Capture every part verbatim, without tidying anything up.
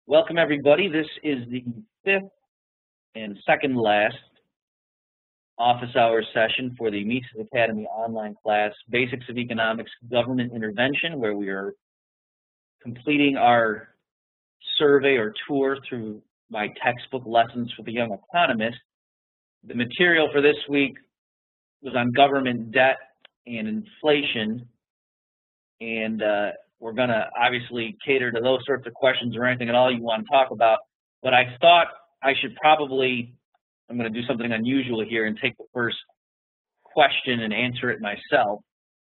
Welcome, everybody. This is the fifth and second last office hours session for the Mises Academy online class, Basics of Economics Government Intervention, where we are completing our survey or tour through my textbook Lessons for the Young Economist. The material for this week was on government debt and inflation, and uh, we're going to obviously cater to those sorts of questions or anything at all you want to talk about. But I thought I should probably, I'm going to do something unusual here and take the first question and answer it myself.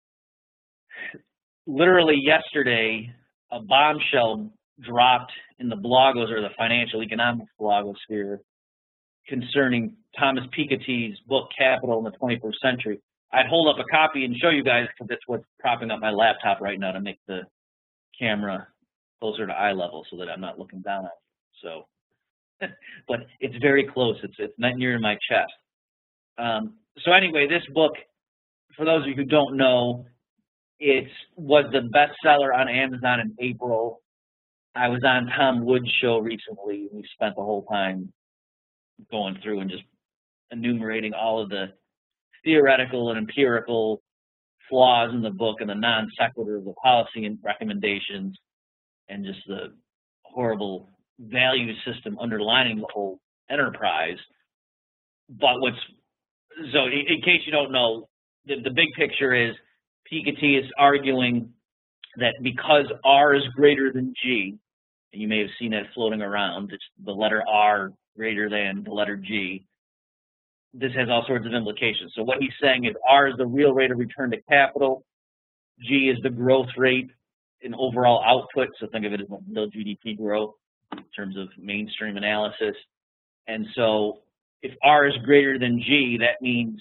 Literally yesterday, a bombshell dropped in the blogos or the financial economics blogosphere concerning Thomas Piketty's book, Capital in the twenty-first century. I'd hold up a copy and show you guys because that's what's propping up my laptop right now to make the camera closer to eye level so that I'm not looking down at it. So, but it's very close. It's it's not near my chest. Um, so anyway, this book, for those of you who don't know, it was the bestseller on Amazon in April. I was on Tom Wood's show recently. We spent the whole time going through and just enumerating all of the theoretical and empirical flaws in the book and the non sequitur of the policy and recommendations and just the horrible value system underlining the whole enterprise. But what's, so in, in case you don't know, the, the big picture is Piketty is arguing that because R is greater than G, and you may have seen that floating around, it's the letter R greater than the letter G, this has all sorts of implications. So what he's saying is R is the real rate of return to capital, G is the growth rate in overall output, so think of it as real G D P growth in terms of mainstream analysis. And so if R is greater than G, that means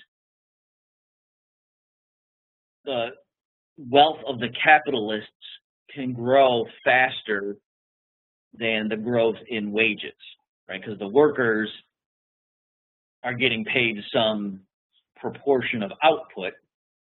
the wealth of the capitalists can grow faster than the growth in wages, right? Because the workers are getting paid some proportion of output.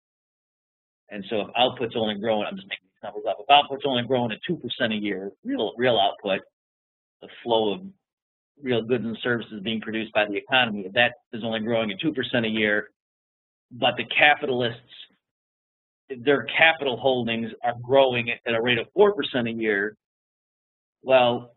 And so if output's only growing, I'm just making these numbers up, if output's only growing at two percent a year, real real output, the flow of real goods and services being produced by the economy, if that is only growing at two percent a year, but the capitalists, their capital holdings are growing at a rate of four percent a year, well,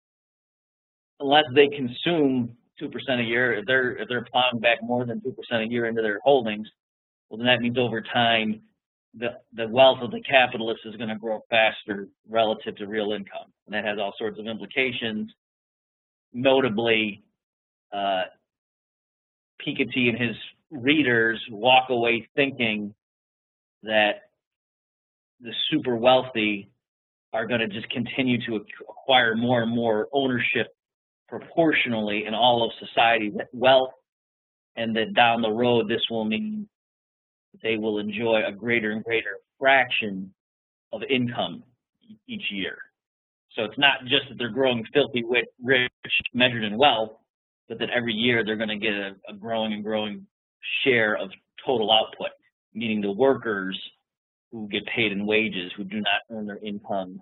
unless they consume two percent a year, if they're if they're plowing back more than two percent a year into their holdings, well, then that means over time the the wealth of the capitalist is going to grow faster relative to real income, and that has all sorts of implications. Notably, uh, Piketty and his readers walk away thinking that the super wealthy are going to just continue to acquire more and more ownership proportionally in all of society, that wealth, and that down the road this will mean they will enjoy a greater and greater fraction of income each year. So it's not just that they're growing filthy rich measured in wealth, but that every year they're going to get a, a growing and growing share of total output, meaning the workers who get paid in wages, who do not earn their income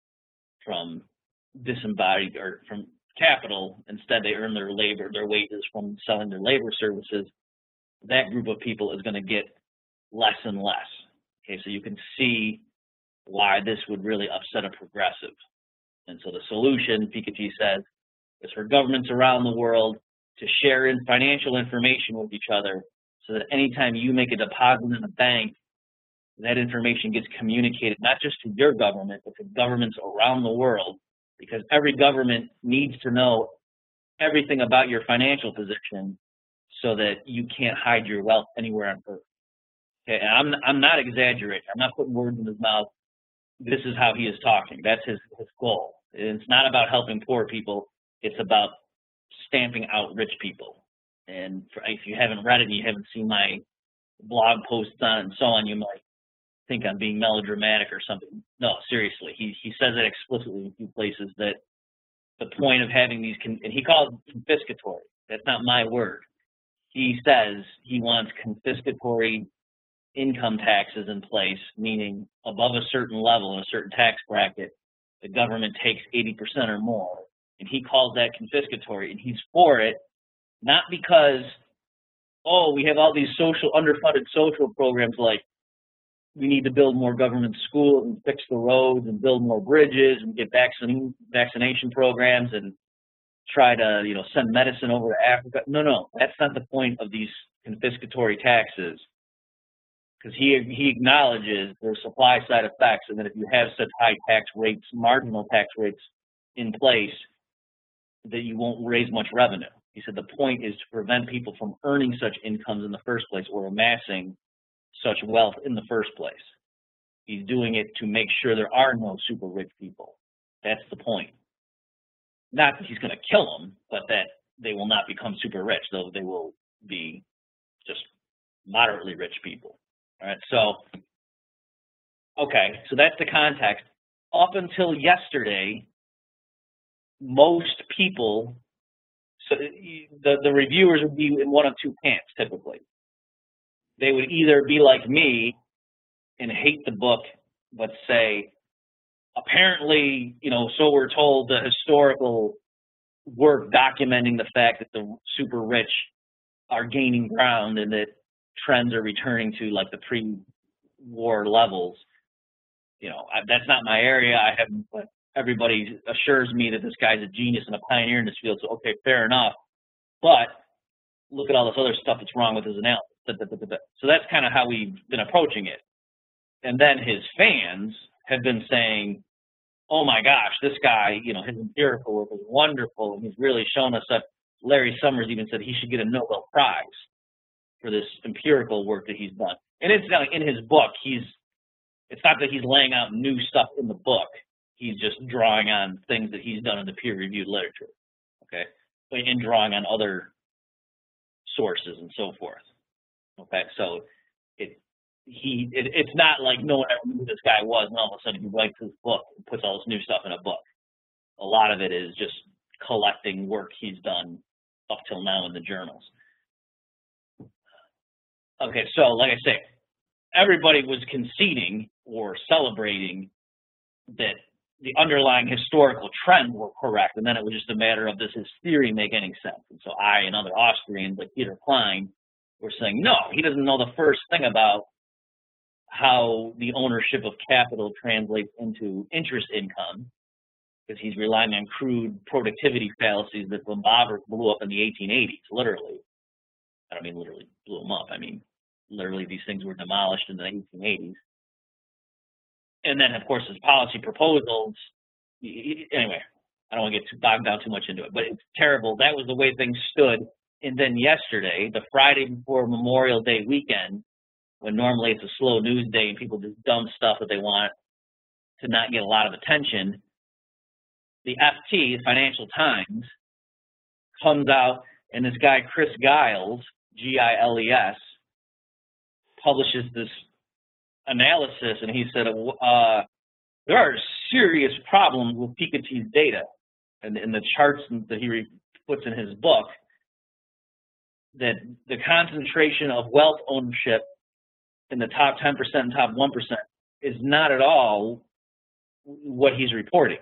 from disembodied or from capital, instead they earn their labor, their wages from selling their labor services, that group of people is going to get less and less. Okay, so you can see why this would really upset a progressive. And so the solution, Piketty says, is for governments around the world to share in financial information with each other so that anytime you make a deposit in a bank, that information gets communicated not just to your government, but to governments around the world, because every government needs to know everything about your financial position so that you can't hide your wealth anywhere on earth. Okay, and I'm, I'm not exaggerating. I'm not putting words in his mouth. This is how he is talking. That's his, his goal. And it's not about helping poor people. It's about stamping out rich people. And for, if you haven't read it and you haven't seen my blog posts on it and so on, you might think I'm being melodramatic or something. No, seriously, he he says it explicitly in a few places that the point of having these, and he calls it confiscatory. That's not my word. He says he wants confiscatory income taxes in place, meaning above a certain level in a certain tax bracket, the government takes eighty percent or more And he calls that confiscatory, and he's for it, not because, oh, we have all these social, underfunded social programs like we need to build more government schools and fix the roads and build more bridges and get vaccine, vaccination programs and try to, you know, send medicine over to Africa. No, no, that's not the point of these confiscatory taxes, because he he acknowledges there's supply side effects, and that if you have such high tax rates, marginal tax rates in place, that you won't raise much revenue. He said the point is to prevent people from earning such incomes in the first place or amassing such wealth in the first place. He's doing it to make sure there are no super rich people. That's the point. Not that he's going to kill them, but that they will not become super rich, though they will be just moderately rich people. All right, so, okay, so that's the context. Up until yesterday, most people, so the, the reviewers would be in one of two camps typically. They would either be like me and hate the book, but say, apparently, you know, so we're told the historical work documenting the fact that the super rich are gaining ground and that trends are returning to like the pre-war levels. You know, I, that's not my area. I haven't, but everybody assures me that this guy's a genius and a pioneer in this field. So, okay, fair enough. But look at all this other stuff that's wrong with his analysis. Da, da, da, da, da. So that's kind of how we've been approaching it. And then his fans have been saying, oh my gosh, this guy, you know, his empirical work is wonderful, and he's really shown us that. Larry Summers even said he should get a Nobel Prize for this empirical work that he's done. And it's not in his book, he's, it's not that he's laying out new stuff in the book. He's just drawing on things that he's done in the peer-reviewed literature, okay, and drawing on other sources and so forth, okay? So it, he, it, it's not like no one ever knew who this guy was, and all of a sudden he writes his book and puts all this new stuff in a book. A lot of it is just collecting work he's done up till now in the journals. Okay, so like I say, everybody was conceding or celebrating that the underlying historical trends were correct, and then it was just a matter of, does his theory make any sense? And so I and other Austrians like Peter Klein were saying, no, he doesn't know the first thing about how the ownership of capital translates into interest income, because he's relying on crude productivity fallacies that von Baber blew up in the eighteen eighties, literally. I don't mean literally blew them up. I mean, literally these things were demolished in the eighteen eighties. And then, of course, his policy proposals, anyway, I don't want to get too bogged down too much into it, but it's terrible. That was the way things stood. And then yesterday, the Friday before Memorial Day weekend, when normally it's a slow news day and people just dump stuff that they want to not get a lot of attention, the F T, the Financial Times, comes out, and this guy, Chris Giles, G I L E S, publishes this analysis, and he said, uh, there are serious problems with Piketty's data and, and the charts that he re puts in his book, that the concentration of wealth ownership in the top ten percent and top one percent is not at all what he's reporting.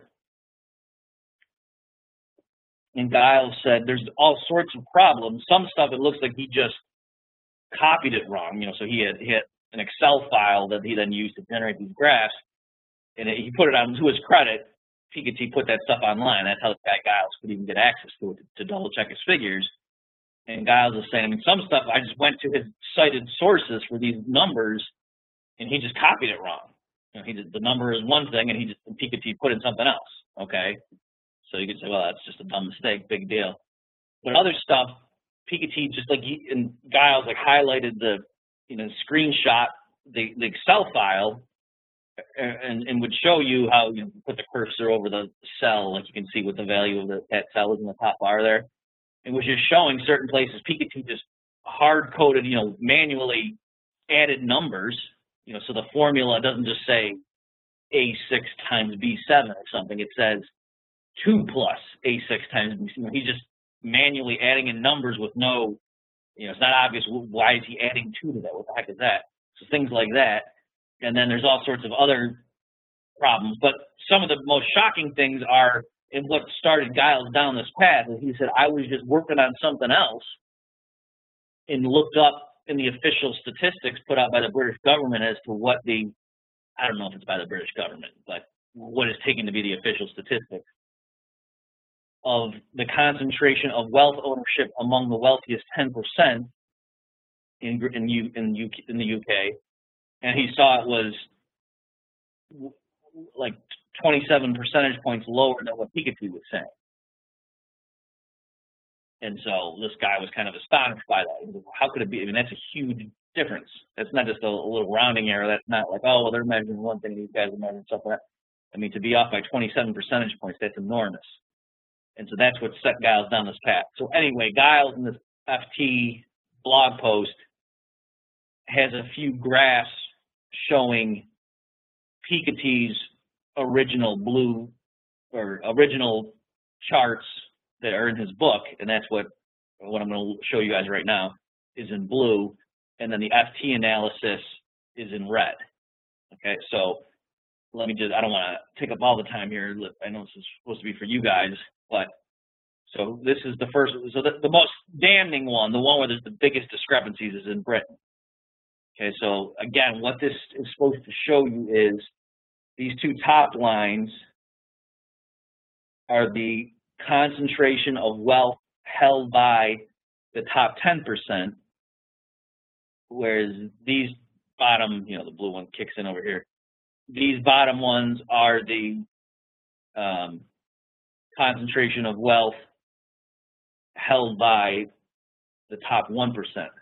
And Giles said there's all sorts of problems. Some stuff, it looks like he just copied it wrong. You know, so he had, he had an Excel file that he then used to generate these graphs, and it, he put it on, to his credit, Piketty put that stuff online. That's how this guy Giles could even get access to it, to, to double check his figures. And Giles is saying, I mean, some stuff, I just went to his cited sources for these numbers, and he just copied it wrong. You know, he did, the number is one thing, and he just, Piketty put in something else, okay? So you could say, well, that's just a dumb mistake, big deal. But other stuff, Piketty just like, he, and Giles like highlighted the, you know, screenshot the, the Excel file, and, and would show you how you know, put the cursor over the cell, like you can see what the value of the, that cell is in the top bar there. It was just showing certain places Piketty just hard-coded, you know, manually added numbers, you know, so the formula doesn't just say A six times B seven or something. It says two plus A six times B seven. He's just manually adding in numbers with no, you know, it's not obvious why is he adding two to that? What the heck is that? So things like that. And then there's all sorts of other problems. But some of the most shocking things are and what started Giles down this path is he said, I was just working on something else and looked up in the official statistics put out by the British government as to what the, I don't know if it's by the British government, but what is taken to be the official statistics of the concentration of wealth ownership among the wealthiest ten percent in, in, U, in, U, in the U K. And he saw it was like twenty-seven percentage points lower than what Piketty was saying. And so this guy was kind of astonished by that. How could it be? I mean, that's a huge difference. That's not just a, a little rounding error. That's not like, oh, well, they're measuring one thing, these guys are measuring something else. I mean, to be off by twenty-seven percentage points, that's enormous. And so that's what set Giles down this path. So anyway, Giles in this F T blog post has a few graphs showing Piketty's original blue or original charts that are in his book, and that's what what I'm going to show you guys right now is in blue, and then the F T analysis is in red. Okay, so let me just, I don't want to take up all the time here. I know this is supposed to be for you guys, but so this is the first, so the, the most damning one, the one where there's the biggest discrepancies is in Britain. Okay, so again, what this is supposed to show you is these two top lines are the concentration of wealth held by the top ten percent, whereas these bottom, you know, the blue one kicks in over here. These bottom ones are the um, concentration of wealth held by the top one percent.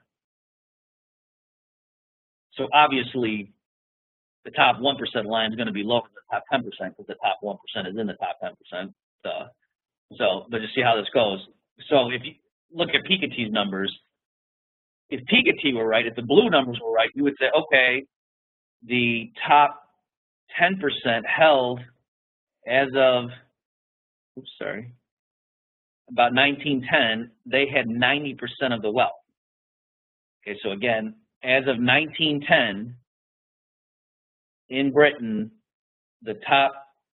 So obviously, the top one percent line is going to be lower than the top ten percent because the top one percent is in the top ten percent. Uh, so, but just see how this goes. So if you look at Piketty's numbers, if Piketty were right, if the blue numbers were right, you would say, okay, the top ten percent held as of, oops, sorry, about nineteen ten, they had ninety percent of the wealth. Okay, so again, as of nineteen ten, in Britain, the top,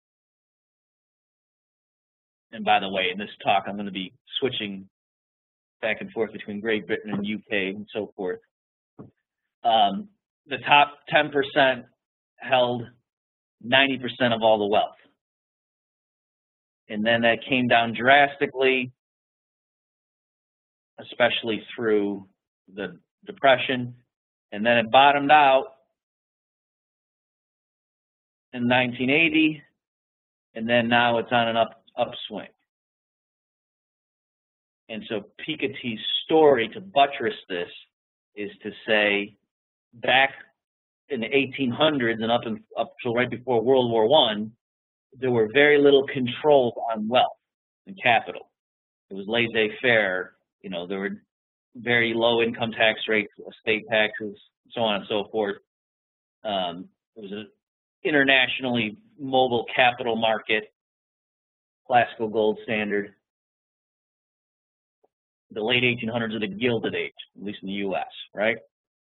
and by the way, in this talk, I'm going to be switching back and forth between Great Britain and U K and so forth. Um, the top ten percent held ninety percent of all the wealth. And then that came down drastically, especially through the Depression. And then it bottomed out in nineteen eighty, and then now it's on an up upswing. And so Piketty's story to buttress this is to say back in the eighteen hundreds and up, in, up till right before World War One, there were very little controls on wealth and capital. It was laissez-faire. You know, there were very low income tax rates, estate taxes, so on and so forth. Um, it was an internationally mobile capital market, classical gold standard. The late eighteen hundreds are the Gilded Age, at least in the U S, right?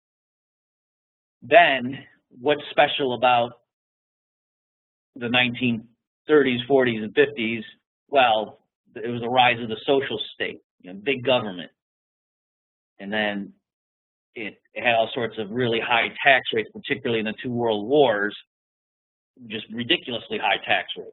Then, what's special about the nineteen thirties, forties, and fifties? Well, it was the rise of the social state, you know, big government. And then it, it had all sorts of really high tax rates, particularly in the two world wars, just ridiculously high tax rates.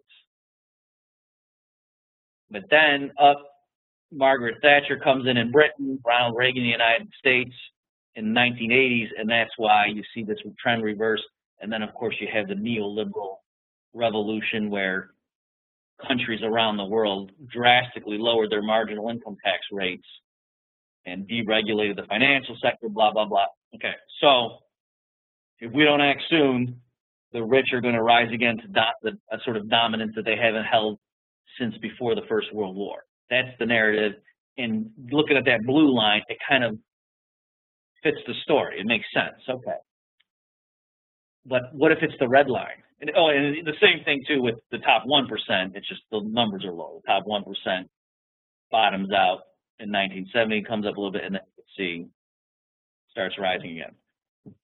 But then up, Margaret Thatcher comes in in Britain, Ronald Reagan in the United States in the nineteen eighties, and that's why you see this trend reverse. And then, of course, you have the neoliberal revolution where countries around the world drastically lowered their marginal income tax rates and deregulated the financial sector, blah, blah, blah. Okay, so if we don't act soon, the rich are going to rise again to do the, a sort of dominance that they haven't held since before the First World War. That's the narrative. And looking at that blue line, it kind of fits the story. It makes sense. Okay. But what if it's the red line? And, oh, and the same thing, too, with the top one percent. It's just the numbers are low. The top one percent bottoms out in nineteen seventy, comes up a little bit, and then you see starts rising again.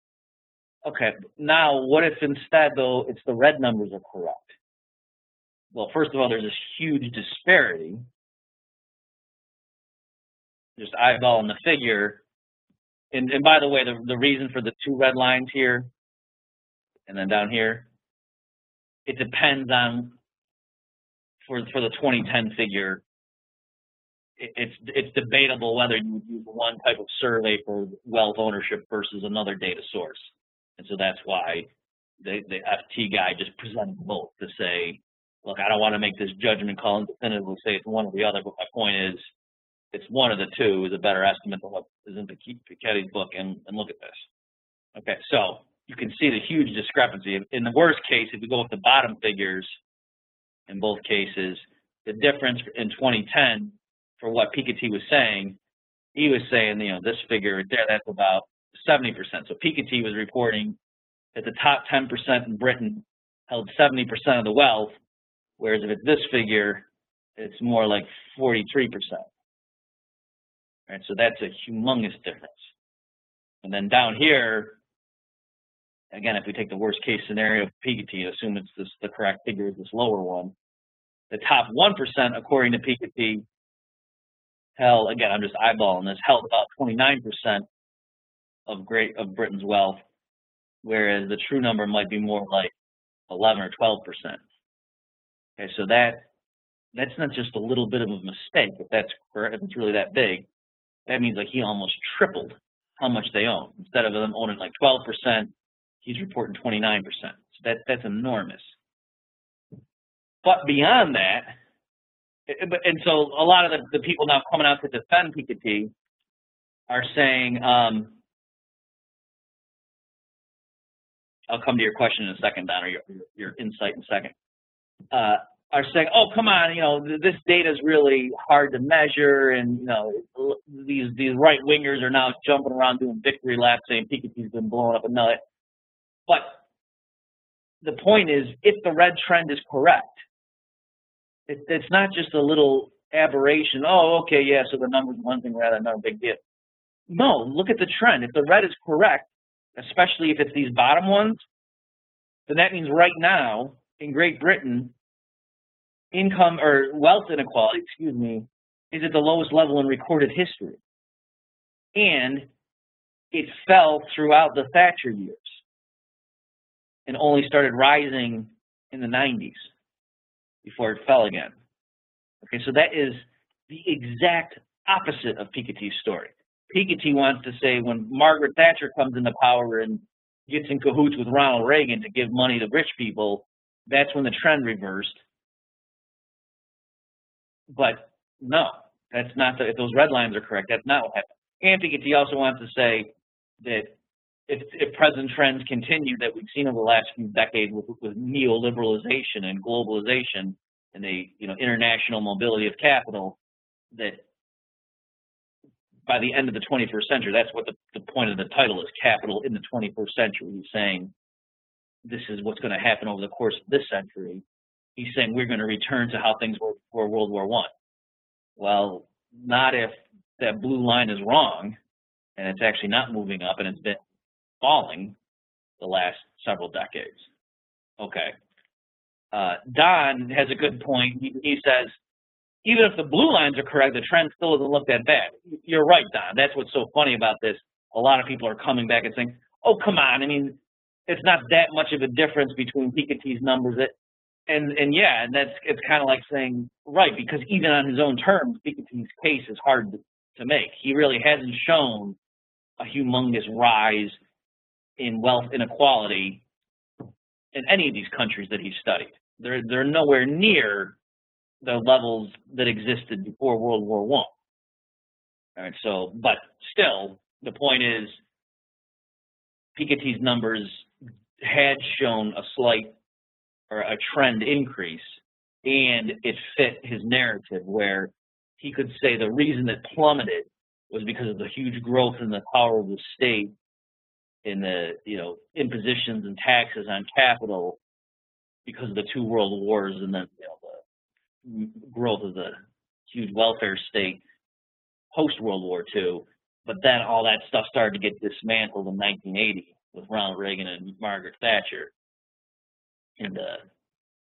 Okay, now what if instead, though, it's the red numbers are correct? well, first of all, there's this huge disparity. Just eyeballing the figure. And, and by the way, the, the reason for the two red lines here and then down here, it depends on, for, for the twenty ten figure, it, it's, it's debatable whether you would use one type of survey for wealth ownership versus another data source. And so that's why the, the F T guy just presented both to say, look, I don't want to make this judgment call and definitively say it's one or the other, but my point is, it's one of the two is a better estimate than what is in Piketty's book, and, and look at this. Okay, so you can see the huge discrepancy. In the worst case, if we go with the bottom figures, in both cases, the difference in twenty ten for what Piketty was saying, he was saying, you know, this figure right there, that's about seventy percent. So Piketty was reporting that the top ten percent in Britain held seventy percent of the wealth, whereas if it's this figure, it's more like forty-three percent. Right, so that's a humongous difference. And then down here, again, if we take the worst case scenario of Piketty, assume it's this, the correct figure is this lower one, the top one percent, according to Piketty, held, again, I'm just eyeballing this, held about twenty-nine percent of great of Britain's wealth, whereas the true number might be more like eleven or twelve percent. Okay, so that that's not just a little bit of a mistake. If that's correct, if it's really that big, that means like he almost tripled how much they own. Instead of them owning like twelve percent, he's reporting twenty-nine percent. So that that's enormous. But beyond that, and so a lot of the, the people now coming out to defend Piketty are saying, um, I'll come to your question in a second, Don, or your, your, your insight in a second, uh, are saying, oh, come on, you know, this data is really hard to measure, and, you know, these these right-wingers are now jumping around doing victory laps saying Piketty's been blowing up a nut. But the point is, if the red trend is correct, it, it's not just a little aberration. Oh, okay, yeah, so the number's one thing rather than another, big deal. No, look at the trend. If the red is correct, especially if it's these bottom ones, then that means right now in Great Britain, income or wealth inequality, excuse me, is at the lowest level in recorded history. And it fell throughout the Thatcher years and only started rising in the nineties before it fell again. Okay, so that is the exact opposite of Piketty's story. Piketty wants to say when Margaret Thatcher comes into power and gets in cahoots with Ronald Reagan to give money to rich people, that's when the trend reversed. But no, that's not the, if those red lines are correct, that's not what happened. And Piketty also wants to say that if, if present trends continue that we've seen over the last few decades with, with neoliberalization and globalization and the you know international mobility of capital, that by the end of the twenty-first century, that's what the, the point of the title is, Capital in the twenty-first century. He's saying this is what's going to happen over the course of this century. He's saying we're going to return to how things were before World War One. Well, not if that blue line is wrong and it's actually not moving up and it's been falling the last several decades. Okay. Uh, Don has a good point. He, he says, even if the blue lines are correct, the trend still doesn't look that bad. You're right, Don. That's what's so funny about this. A lot of people are coming back and saying, oh, come on. I mean, it's not that much of a difference between Piketty's numbers. That, and, and yeah, and that's it's kind of like saying, right, because even on his own terms, Piketty's case is hard to, to make. He really hasn't shown a humongous rise in wealth inequality in any of these countries that he's studied. They're, they're nowhere near the levels that existed before World War One. All right, so, but still, the point is, Piketty's numbers had shown a slight or a trend increase, and it fit his narrative where he could say the reason it plummeted was because of the huge growth in the power of the state in the, you know, impositions and taxes on capital because of the two world wars and the, you know, the growth of the huge welfare state post-World War Two. But then all that stuff started to get dismantled in nineteen eighty with Ronald Reagan and Margaret Thatcher. And uh,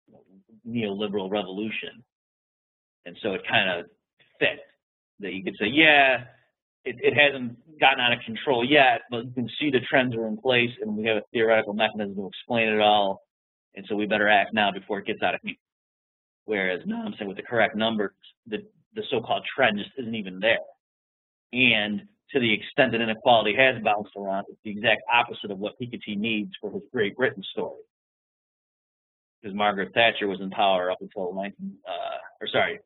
neoliberal revolution. And so it kind of fit that you could say, yeah, it, it hasn't gotten out of control yet, but you can see the trends are in place and we have a theoretical mechanism to explain it all. And so we better act now before it gets out of hand. Whereas now I'm saying with the correct numbers, the, the so-called trend just isn't even there. And to the extent that inequality has bounced around, it's the exact opposite of what Piketty needs for his Great Britain story. Because Margaret Thatcher was in power up until nineteen, uh, or sorry,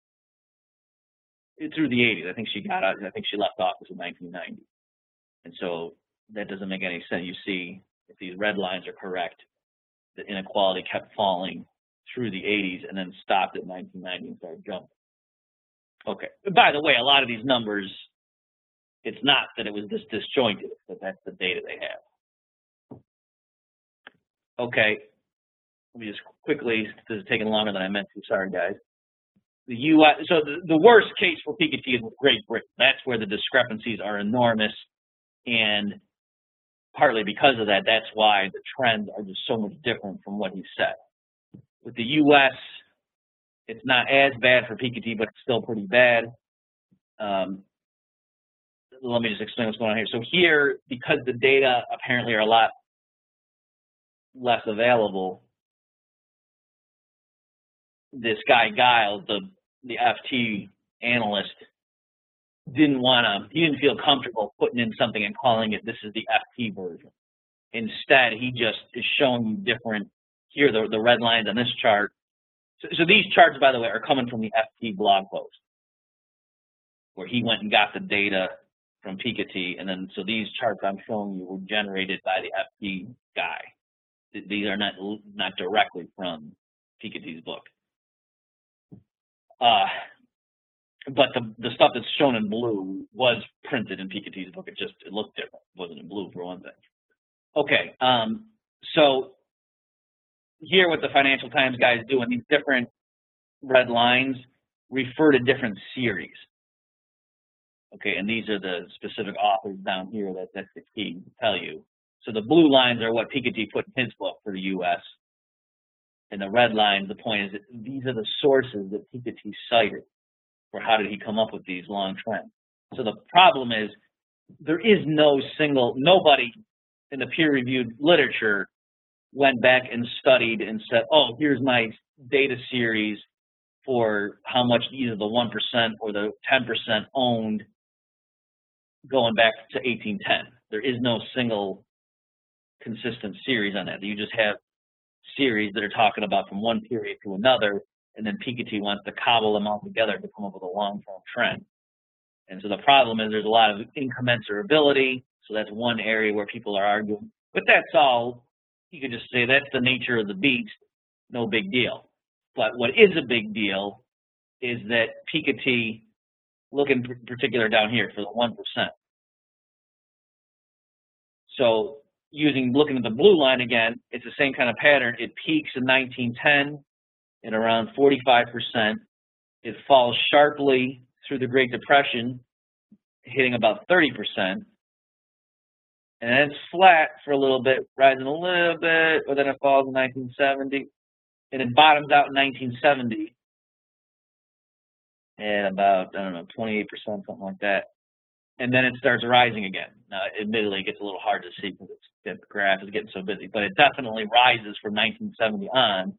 through the eighties. I think she got out. I think she left office in nineteen ninety. And so that doesn't make any sense. You see, if these red lines are correct, the inequality kept falling through the eighties and then stopped at nineteen ninety and started jumping. Okay. By the way, a lot of these numbers, it's not that it was this disjointed, but that's the data they have. Okay. Let me just quickly, this is taking longer than I meant to. Sorry, guys. The U S, so the, the worst case for Piketty is with Great Britain. That's where the discrepancies are enormous, and partly because of that, that's why the trends are just so much different from what he said. With the U S, it's not as bad for Piketty, but it's still pretty bad. Um, let me just explain what's going on here. So here, because the data apparently are a lot less available, this guy Giles, the the F T analyst, didn't want to, he didn't feel comfortable putting in something and calling it, this is the F T version. Instead, he just is showing you different, here, the, the red lines on this chart. So, so these charts, by the way, are coming from the F T blog post, where he went and got the data from Piketty, and then, so these charts I'm showing you were generated by the F T guy. These are not, not directly from Piketty's book. Uh, but the, the stuff that's shown in blue was printed in Piketty's book. It just, it looked different. It wasn't in blue, for one thing. Okay, um, so here what the Financial Times guys do in these different red lines refer to different series. Okay, and these are the specific authors down here that, that's the key to tell you. So the blue lines are what Piketty put in his book for the U S, and the red lines, the point is that these are the sources that Piketty cited for how did he come up with these long trends. So the problem is there is no single, nobody in the peer-reviewed literature went back and studied and said, oh, here's my data series for how much either the one percent or the ten percent owned going back to eighteen ten. There is no single consistent series on that. You just have series that are talking about from one period to another, and then Piketty wants to cobble them all together to come up with a long-term trend. And so the problem is there's a lot of incommensurability, so that's one area where people are arguing. But that's all, you could just say that's the nature of the beast, no big deal. But what is a big deal is that Piketty, look in particular down here for the one percent. So using, looking at the blue line again, it's the same kind of pattern. It peaks in nineteen ten at around forty-five percent. It falls sharply through the Great Depression, hitting about thirty percent. And then it's flat for a little bit, rising a little bit, but then it falls in nineteen seventy. And it bottoms out in nineteen seventy at about, I don't know, twenty-eight percent, something like that. And then it starts rising again. Now, admittedly, it gets a little hard to see because the graph is getting so busy, but it definitely rises from nineteen seventy on,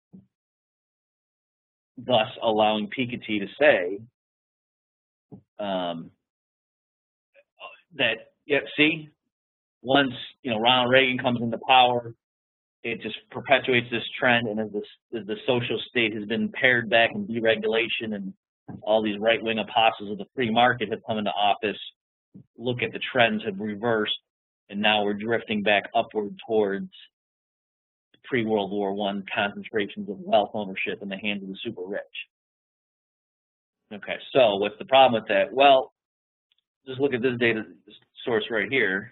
thus allowing Piketty to say um, that, yeah, see, once, you know, Ronald Reagan comes into power, it just perpetuates this trend, and as, this, as the social state has been pared back in deregulation and all these right-wing apostles of the free market have come into office, look at the trends have reversed, and now we're drifting back upward towards pre-World War One concentrations of wealth ownership in the hands of the super rich. Okay, so what's the problem with that? Well, just look at this data source right here.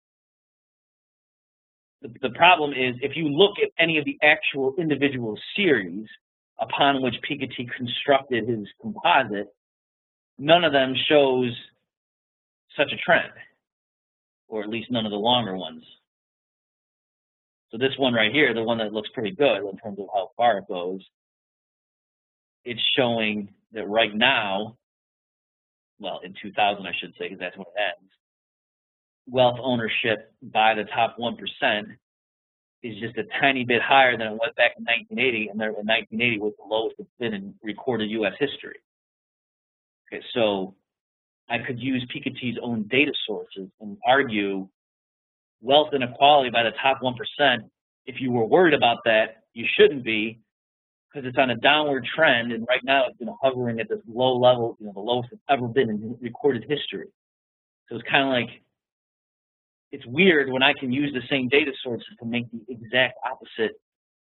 The, the problem is if you look at any of the actual individual series upon which Piketty constructed his composite, none of them shows such a trend, or at least none of the longer ones. So this one right here, the one that looks pretty good in terms of how far it goes, it's showing that right now, well, in two thousand, I should say, because that's when it ends, wealth ownership by the top one percent is just a tiny bit higher than it was back in nineteen eighty, and there in nineteen eighty was the lowest it's been in recorded U S history. Okay, so I could use Piketty's own data sources and argue wealth inequality by the top one percent. If you were worried about that, you shouldn't be, because it's on a downward trend, and right now it's been hovering at this low level, you know, the lowest it's ever been in recorded history. So it's kind of like, it's weird when I can use the same data sources to make the exact opposite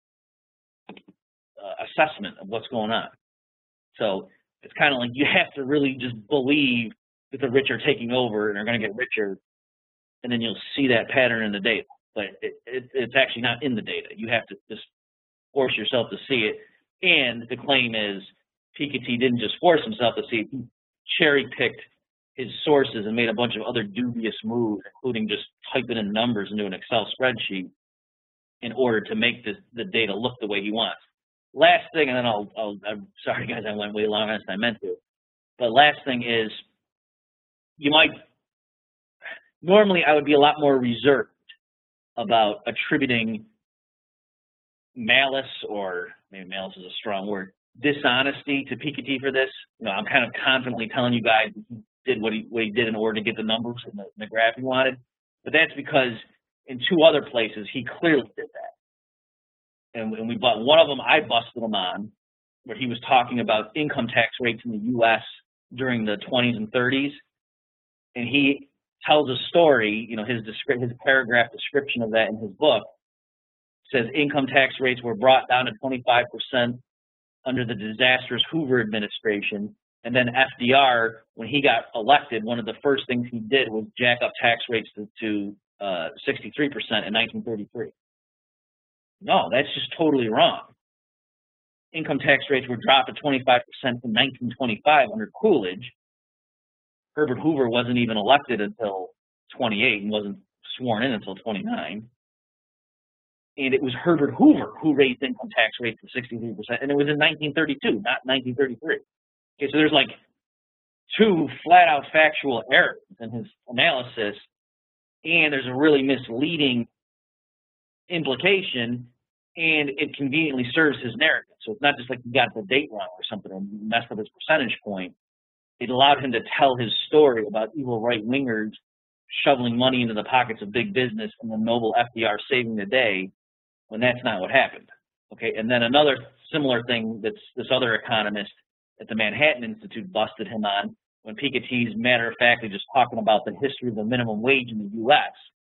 uh, assessment of what's going on. So it's kind of like you have to really just believe that the rich are taking over and are going to get richer, and then you'll see that pattern in the data. But it, it, it's actually not in the data. You have to just force yourself to see it. And the claim is Piketty didn't just force himself to see it, he cherry-picked his sources and made a bunch of other dubious moves, including just typing in numbers into an Excel spreadsheet in order to make this, the data look the way he wants. Last thing, and then I'll, I'll, I'm sorry guys, I went way longer than I meant to, but last thing is, you might, normally I would be a lot more reserved about attributing malice, or maybe malice is a strong word, dishonesty to Piketty for this. You know, I'm kind of confidently telling you guys he did what he, what he did in order to get the numbers and the, the graph he wanted, but that's because in two other places he clearly did that. And, and we bought one of them, I busted him on, where he was talking about income tax rates in the U S during the twenties and thirties, and he tells a story, you know, his his paragraph description of that in his book says income tax rates were brought down to twenty-five percent under the disastrous Hoover administration. And then F D R, when he got elected, one of the first things he did was jack up tax rates to, to uh, sixty-three percent in nineteen thirty-three. No, that's just totally wrong. Income tax rates were dropped to twenty-five percent in nineteen twenty-five under Coolidge. Herbert Hoover wasn't even elected until twenty-eight and wasn't sworn in until twenty-nine. And it was Herbert Hoover who raised income tax rates to sixty-three percent, and it was in nineteen thirty-two, not nineteen thirty-three. Okay, so there's like two flat-out factual errors in his analysis, and there's a really misleading implication, and it conveniently serves his narrative. So it's not just like he got the date wrong or something and messed up his percentage point. It allowed him to tell his story about evil right-wingers shoveling money into the pockets of big business and the noble F D R saving the day, when that's not what happened. Okay, and then another similar thing that's this other economist at the Manhattan Institute busted him on, when Piketty's matter-of-factly just talking about the history of the minimum wage in the U S.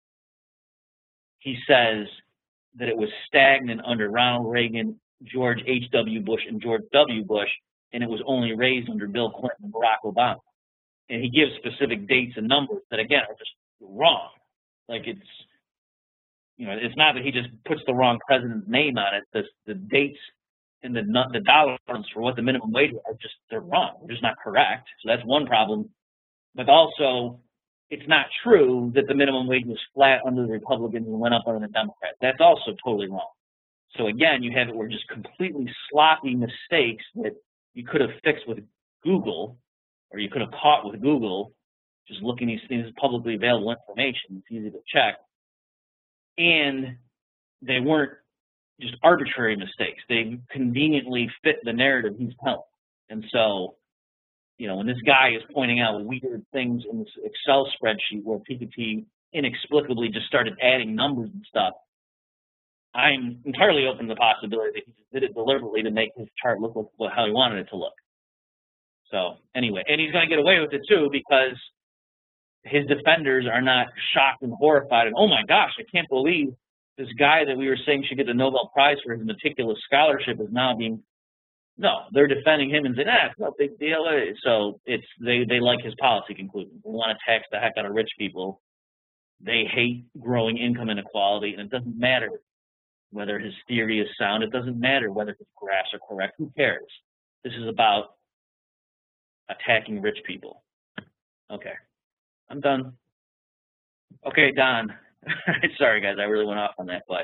He says that it was stagnant under Ronald Reagan, George H W Bush, and George W. Bush, and it was only raised under Bill Clinton and Barack Obama. And he gives specific dates and numbers that, again, are just wrong. Like, it's, you know, it's not that he just puts the wrong president's name on it. The, the dates and the, the dollars for what the minimum wage are just, they're wrong. They're just not correct. So that's one problem. But also, it's not true that the minimum wage was flat under the Republicans and went up under the Democrats. That's also totally wrong. So again, you have it where just completely sloppy mistakes that you could have fixed with Google, or you could have caught with Google, just looking these things as publicly available information. It's easy to check. And they weren't just arbitrary mistakes. They conveniently fit the narrative he's telling. And so, you know, when this guy is pointing out weird things in this Excel spreadsheet where Piketty inexplicably just started adding numbers and stuff, I'm entirely open to the possibility that he just did it deliberately to make his chart look like how he wanted it to look. So anyway, and he's going to get away with it too, because his defenders are not shocked and horrified and, oh my gosh, I can't believe this guy that we were saying should get the Nobel Prize for his meticulous scholarship is now being, no, they're defending him and saying, ah, it's no big deal. So it's, they, they like his policy conclusions. They want to tax the heck out of rich people. They hate growing income inequality, and it doesn't matter whether his theory is sound. It doesn't matter whether his graphs are correct. Who cares? This is about attacking rich people. Okay, I'm done. Okay, Don. Sorry, guys, I really went off on that, but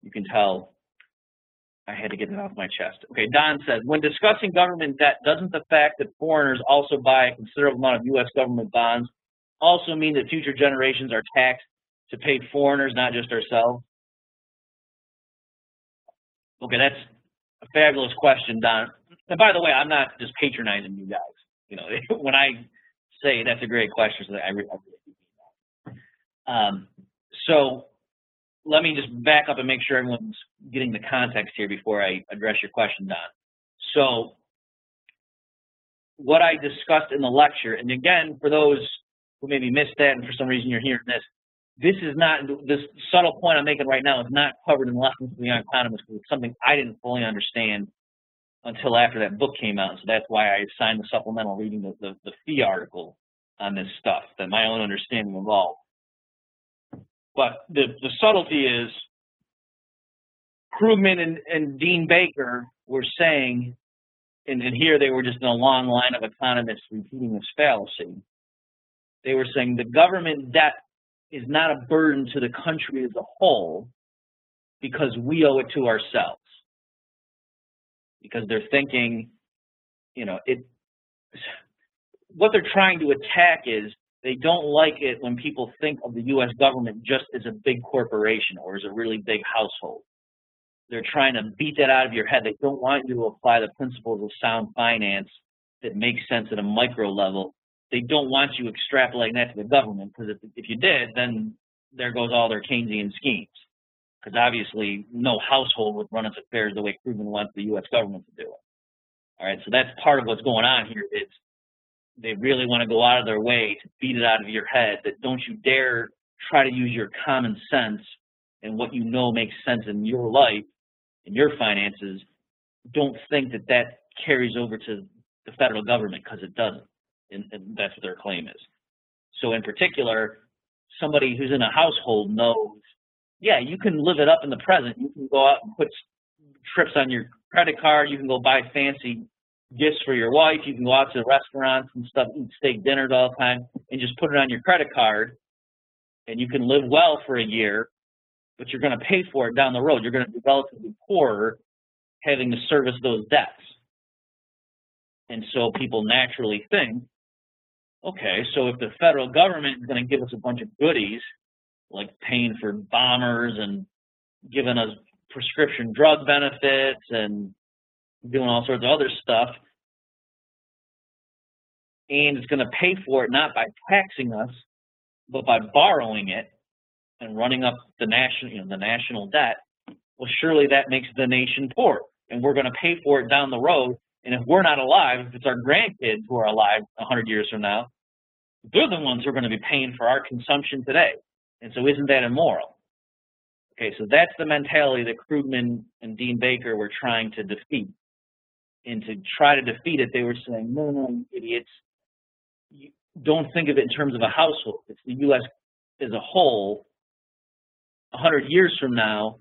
you can tell I had to get that off my chest. Okay, Don says, when discussing government debt, doesn't the fact that foreigners also buy a considerable amount of U S government bonds also mean that future generations are taxed to pay foreigners, not just ourselves? Okay, that's a fabulous question, Don. And by the way, I'm not just patronizing you guys. You know, when I say that's a great question, so I really, I really mean that. Um, so let me just back up and make sure everyone's getting the context here before I address your question, Don. So what I discussed in the lecture, and again, for those who maybe missed that and for some reason you're hearing this, this is not, this subtle point I'm making right now is not covered in Lessons from the Young Economist because it's something I didn't fully understand until after that book came out. So that's why I assigned the supplemental reading the, the, the fee article on this stuff, that my own understanding evolved. But the, the subtlety is Krugman and, and Dean Baker were saying, and, and here they were just in a long line of economists repeating this fallacy. They were saying the government debt is not a burden to the country as a whole because we owe it to ourselves. Because they're thinking, you know, it. What they're trying to attack is they don't like it when people think of the U S government just as a big corporation or as a really big household. They're trying to beat that out of your head. They don't want you to apply the principles of sound finance that make sense at a micro level. They don't want you extrapolating that to the government, because if, if you did, then there goes all their Keynesian schemes. Because obviously no household would run its affairs the way Krugman wants the U S government to do it. All right, so that's part of what's going on here is they really want to go out of their way to beat it out of your head that don't you dare try to use your common sense and what you know makes sense in your life, in your finances. Don't think that that carries over to the federal government, because it doesn't. And, and that's what their claim is. So in particular, somebody who's in a household knows, yeah, you can live it up in the present. You can go out and put trips on your credit card. You can go buy fancy gifts for your wife. You can go out to restaurants and stuff, eat steak dinners all the time, and just put it on your credit card. And you can live well for a year, but you're going to pay for it down the road. You're going to be relatively poorer having to service those debts. And so people naturally think, okay, so if the federal government is going to give us a bunch of goodies, like paying for bombers and giving us prescription drug benefits and doing all sorts of other stuff, and it's going to pay for it not by taxing us, but by borrowing it and running up the national, you know, the national debt, well, surely that makes the nation poor, and we're going to pay for it down the road. And if we're not alive, if it's our grandkids who are alive a hundred years from now, they're the ones who are going to be paying for our consumption today. And so isn't that immoral? Okay, so that's the mentality that Krugman and Dean Baker were trying to defeat. And to try to defeat it, they were saying, no, no, you idiots, you don't think of it in terms of a household. It's the U S as a whole. A hundred years from now,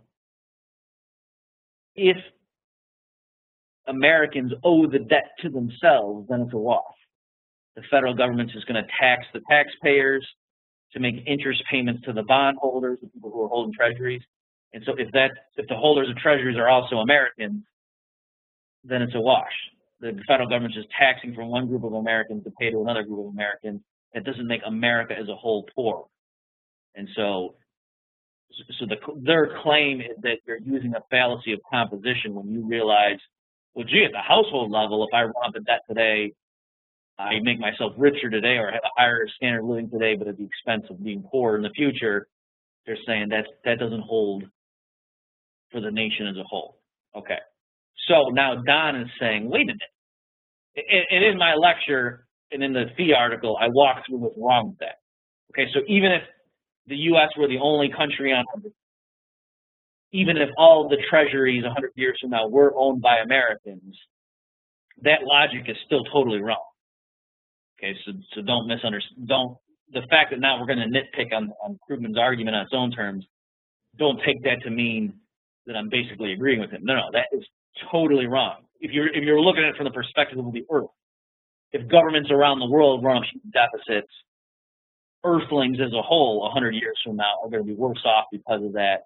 if Americans owe the debt to themselves, then it's a wash. The federal government is going to tax the taxpayers to make interest payments to the bondholders, the people who are holding treasuries. And so if that, if the holders of treasuries are also Americans, then it's a wash. The federal government is taxing from one group of Americans to pay to another group of Americans. That doesn't make America as a whole poor. And so, so the, their claim is that you're using a fallacy of composition when you realize, well, gee, at the household level, if I run up a debt today, I make myself richer today or have a higher standard of living today, but at the expense of being poor in the future. They're saying that that doesn't hold for the nation as a whole. Okay. So now Don is saying, wait a minute. And in my lecture and in the fee article, I walk through what's wrong with that. Okay, so even if the U S were the only country on earth, even if all the treasuries a hundred years from now were owned by Americans, that logic is still totally wrong. Okay, so so don't misunderstand. Don't the fact that now we're going to nitpick on on Krugman's argument on its own terms. Don't take that to mean that I'm basically agreeing with him. No, no, that is totally wrong. If you're if you're looking at it from the perspective of the Earth, if governments around the world run up huge deficits, Earthlings as a whole, a hundred years from now, are going to be worse off because of that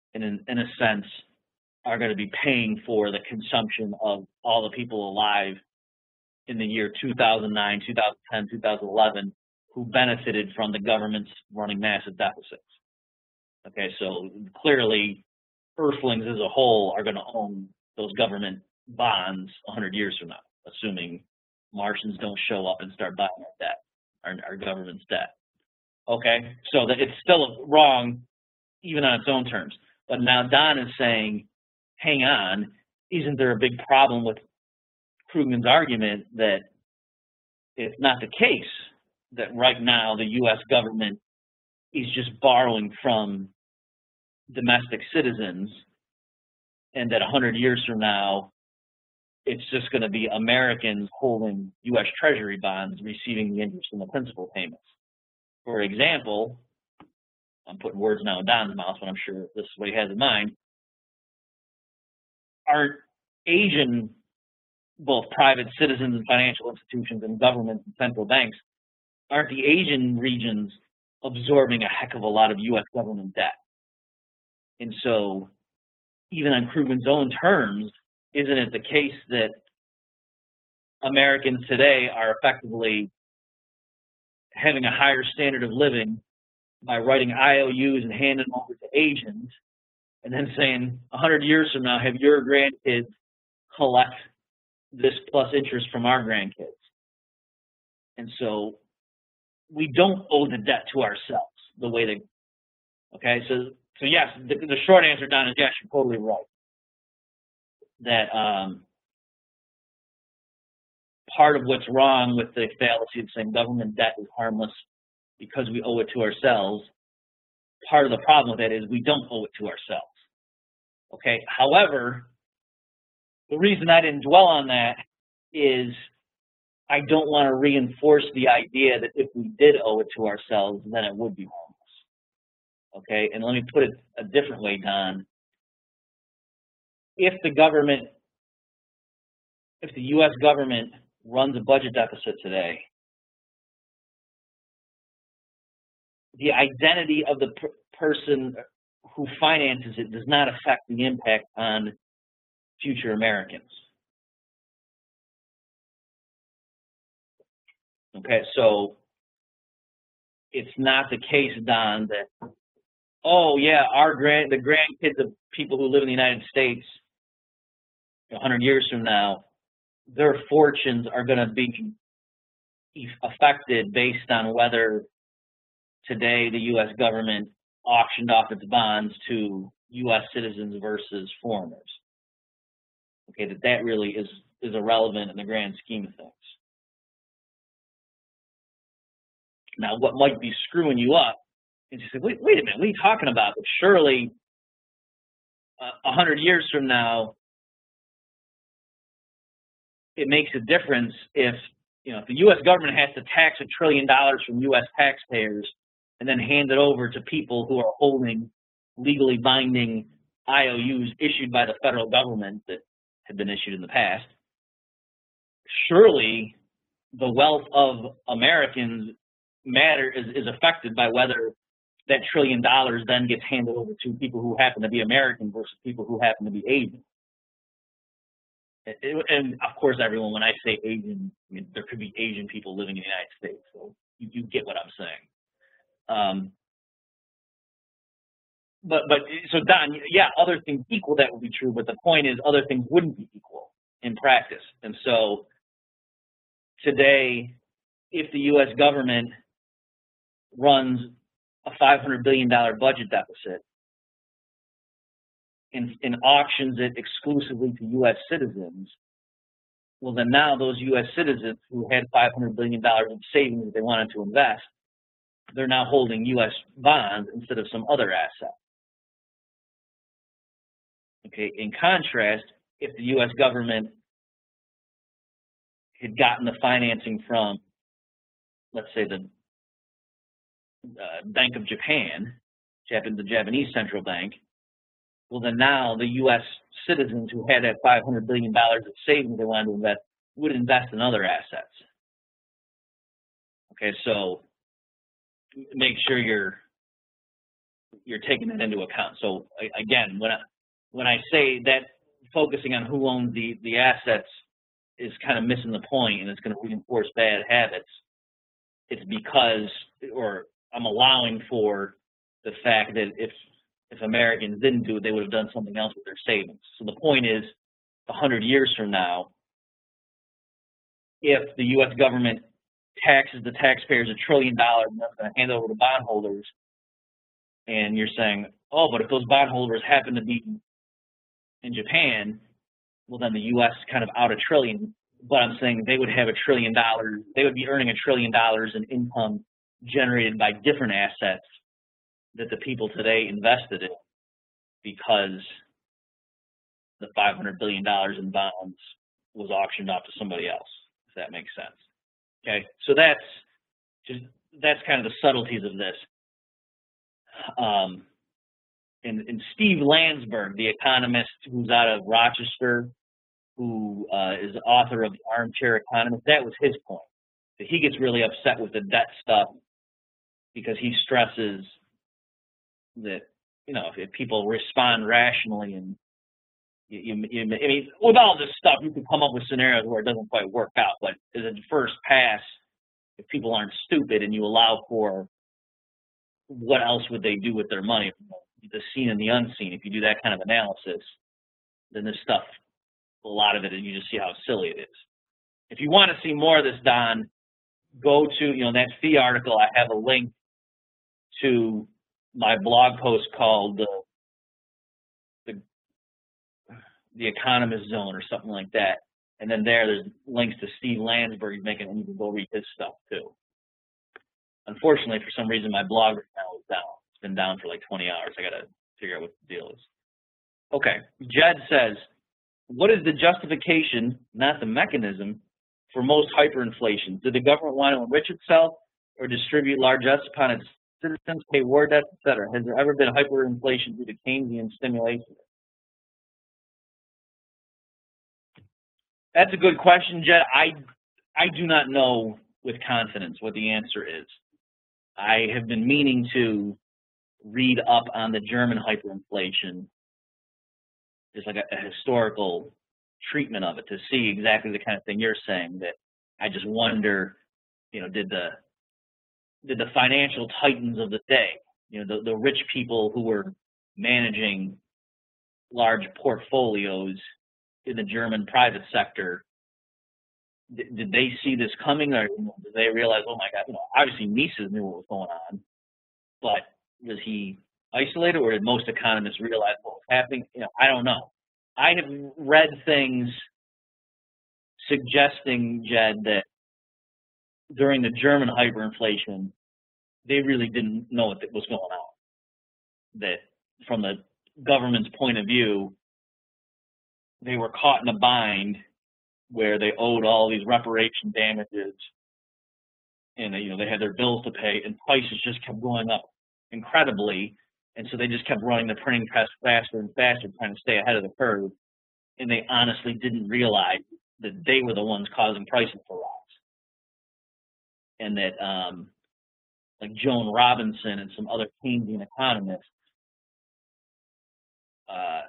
and in, in a sense, are going to be paying for the consumption of all the people alive in the year two thousand nine, two thousand ten, two thousand eleven who benefited from the government's running massive deficits. Okay, so clearly Earthlings as a whole are going to own those government bonds one hundred years from now, assuming Martians don't show up and start buying our debt, our, our government's debt. Okay, so that it's still wrong even on its own terms. But now Don is saying, hang on, isn't there a big problem with Krugman's argument that it's not the case that right now the U S government is just borrowing from domestic citizens, and that one hundred years from now, it's just going to be Americans holding U S Treasury bonds receiving the interest and the principal payments. For example, I'm putting words now in Don's mouth, but I'm sure this is what he has in mind. Aren't Asian, both private citizens and financial institutions and governments and central banks, aren't the Asian regions absorbing a heck of a lot of U S government debt? And so, even on Krugman's own terms, isn't it the case that Americans today are effectively having a higher standard of living by writing I O Us and handing them over to Asians, and then saying one hundred years from now, have your grandkids collect this plus interest from our grandkids? And so we don't owe the debt to ourselves the way they, okay, so so yes, the, the short answer, Don, is yes, you're totally right. That um, part of what's wrong with the fallacy of saying government debt is harmless because we owe it to ourselves, part of the problem with that is we don't owe it to ourselves. Okay, however, the reason I didn't dwell on that is I don't want to reinforce the idea that if we did owe it to ourselves, then it would be harmless. Okay, and let me put it a different way, Don. If the government, if the U S government runs a budget deficit today, the identity of the per person who finances it does not affect the impact on future Americans. Okay, so it's not the case, Don, that, oh yeah, our grand, the grandkids of people who live in the United States one hundred years from now, their fortunes are going to be affected based on whether today the U S government auctioned off its bonds to U S citizens versus foreigners. Okay, that that really is, is irrelevant in the grand scheme of things. Now, what might be screwing you up is you say, wait, wait a minute, what are you talking about? But surely a uh, hundred years from now, it makes a difference if, you know, if the U S government has to tax a trillion dollars from U S taxpayers and then hand it over to people who are holding legally binding I O Us issued by the federal government that have been issued in the past. Surely the wealth of Americans matter is, is affected by whether that trillion dollars then gets handed over to people who happen to be American versus people who happen to be Asian. And of course, everyone, when I say Asian, I mean, there could be Asian people living in the United States, so you, you get what I'm saying. Um, but, but, so Don, yeah, other things equal, that would be true, but the point is other things wouldn't be equal in practice. And so today, if the U S government runs a five hundred billion dollar budget deficit and, and auctions it exclusively to U S citizens, well, then now those U S citizens who had five hundred billion dollars of savings that they wanted to invest, they're now holding U S bonds instead of some other asset. Okay, in contrast, if the U S government had gotten the financing from, let's say, the uh, Bank of Japan, Japan, the Japanese central bank, well, then now the U S citizens who had that five hundred billion dollars of savings they wanted to invest would invest in other assets. Okay, so make sure you're you're taking that into account. So again, when I, when I say that focusing on who owns the, the assets is kind of missing the point and it's going to reinforce bad habits, it's because, or I'm allowing for the fact that if if Americans didn't do it, they would have done something else with their savings. So the point is, a hundred years from now, if the U S government taxes the taxpayers a trillion dollars and that's going to hand over to bondholders, and you're saying, oh, but if those bondholders happen to be in Japan, well, then the U S kind of out a trillion. But I'm saying they would have a trillion dollars, they would be earning a trillion dollars in income generated by different assets that the people today invested in because the five hundred billion dollars in bonds was auctioned off to somebody else, if that makes sense. Okay, so that's just, that's kind of the subtleties of this. Um, and, and Steve Landsberg, the economist who's out of Rochester, who uh, is the author of The Armchair Economist, that was his point. That he gets really upset with the debt stuff because he stresses that, you know, if, if people respond rationally and you, you, you, I mean, with all this stuff, you can come up with scenarios where it doesn't quite work out. But as a first pass, if people aren't stupid and you allow for what else would they do with their money, the seen and the unseen, if you do that kind of analysis, then this stuff, a lot of it, and you just see how silly it is. If you want to see more of this, Don, go to, you know, that fee article. I have a link to my blog post called uh, the the Economist Zone or something like that. And then there, there's links to Steve Landsberg making, and you can go read his stuff too. Unfortunately, for some reason, my blog right now is down. It's been down for like twenty hours. I got to figure out what the deal is. Okay, Jed says, what is the justification, not the mechanism, for most hyperinflation? Did the government want to enrich itself or distribute largesse upon its citizens, pay war debts, et cetera? Has there ever been hyperinflation due to Keynesian stimulation? That's a good question, Jed. I, I do not know with confidence what the answer is. I have been meaning to read up on the German hyperinflation, just like a, a historical treatment of it, to see exactly the kind of thing you're saying. That I just wonder, you know, did the did the financial titans of the day, you know, the, the rich people who were managing large portfolios in the German private sector, did, did they see this coming, or did they realize, oh my God, you know, obviously Mises knew what was going on, but was he isolated, or did most economists realize what was happening? You know, I don't know. I have read things suggesting, Jed, that during the German hyperinflation, they really didn't know what was going on. That from the government's point of view, they were caught in a bind where they owed all these reparation damages, and they, you know, they had their bills to pay, and prices just kept going up incredibly, and so they just kept running the printing press faster and faster, trying to stay ahead of the curve, and they honestly didn't realize that they were the ones causing prices to rise. And that, um, like Joan Robinson and some other Keynesian economists, uh,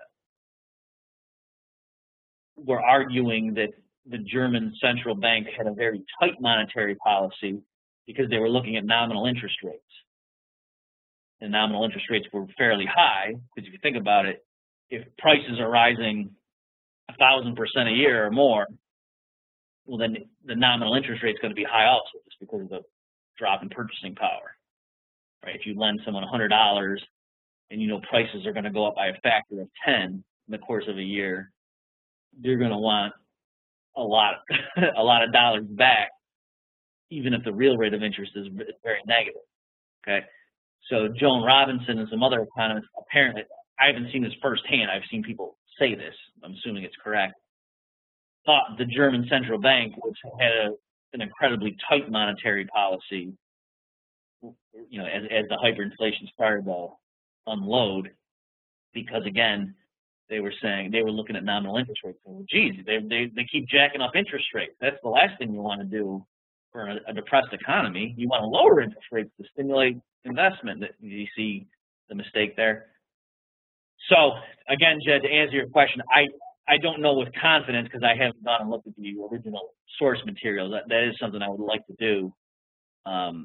were arguing that the German central bank had a very tight monetary policy because they were looking at nominal interest rates. And nominal interest rates were fairly high, because if you think about it, if prices are rising a thousand percent a year or more, well, then the nominal interest rate is going to be high also, just because of the drop in purchasing power, right? If you lend someone one hundred dollars and you know prices are going to go up by a factor of ten in the course of a year, you're going to want a lot, a lot of dollars back, even if the real rate of interest is very negative. Okay, so Joan Robinson and some other economists, apparently, I haven't seen this firsthand. I've seen people say this. I'm assuming it's correct. Thought the German central bank, which had a, an incredibly tight monetary policy, you know, as, as the hyperinflation started to unload, because again, they were saying they were looking at nominal interest rates. Well, geez, they, they they keep jacking up interest rates. That's the last thing you want to do for a, a depressed economy. You want to lower interest rates to stimulate investment. That you see the mistake there. So again, Jed, to answer your question, I, I don't know with confidence because I haven't gone and looked at the original source material. That, that is something I would like to do. Um,